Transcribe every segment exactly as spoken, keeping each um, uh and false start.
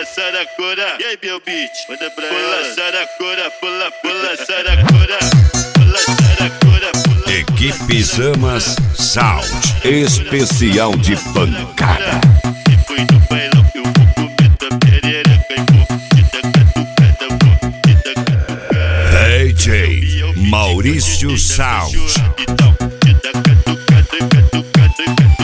pula, saracura. E aí, meu beat? Manda pra ela. Pula, saracura, pula, pula, saracura. Pula, saracura, pula. Equipe Zamas Sound, especial de pancada. E fui no bailão que eu vou comer tua perereca e vou te tacar tucada, vou te tacar tucada. D J Maurício Sound. Então, te tacar tucada, tucada, tucada,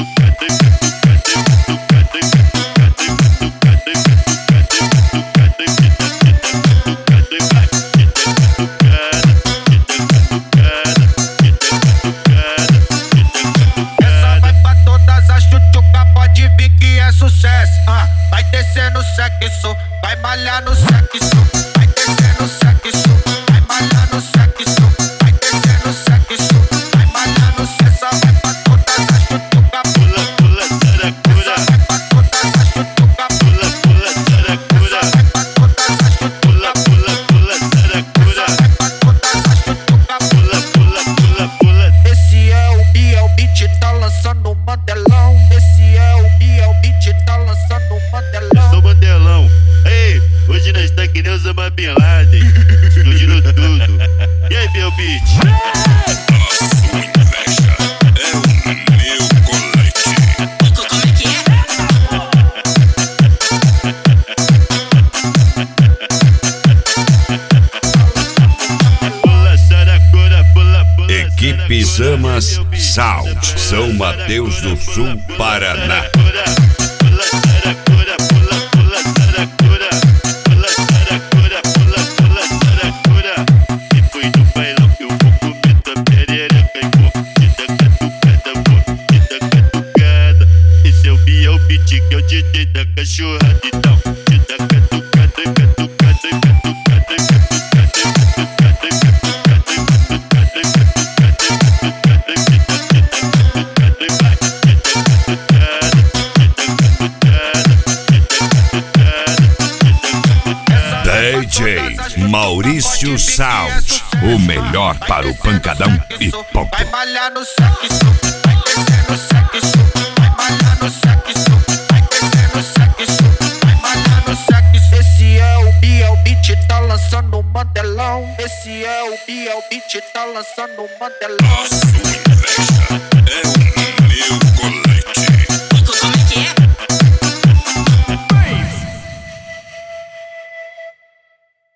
vai descer no sexo, vai malhar no sexo, vai descer no sexo, vai malhar no sexo, vai descer no sexo, vai malhar no sexo, vai pra todas as chutuca, pula, pula, saracura, vai pra todas as chutuca, pula, pula, saracura, vai pra todas as chutuca, pula, pula, pula, saracura, vai pra todas as chutuca, pula, pula, pula, pula. Esse é o Biel Beat, tá lançando o Mandelão. Esse é o Biel Beat, tá lançando o Mandelão. Sou Mandelão, ei, hoje nós tá que nem Osama Bin Laden, explodindo tudo. E aí, meu beat? Sua inveja é o meu colete. Como é que Pula, saracura, pula, pula. Equipe Zamas Sound, São Mateus do Sul, Paraná. Pula, saracura, pula, pula, saracura, pula, saracura, pula, pula, saracura. E fui no bailão que eu vou comer tua perereca e vou te tacar tucada, vou te tacar tucada. Esse é o Biel Beat, que é o D J da cachorrada. Então, te tacar tucada, tucada, tucada, D J Maurício Sound, o melhor para o pancadão e ponto. Vai malhar no sexo, vai descer no sexo, vai malhar no sexo, vai descer no sexo, vai malhar no sexo. Esse é o Biel Beat, tá lançando o Mandelão. Esse é o Biel Beat, tá lançando o Mandelão. Sua inveja é o meu colete.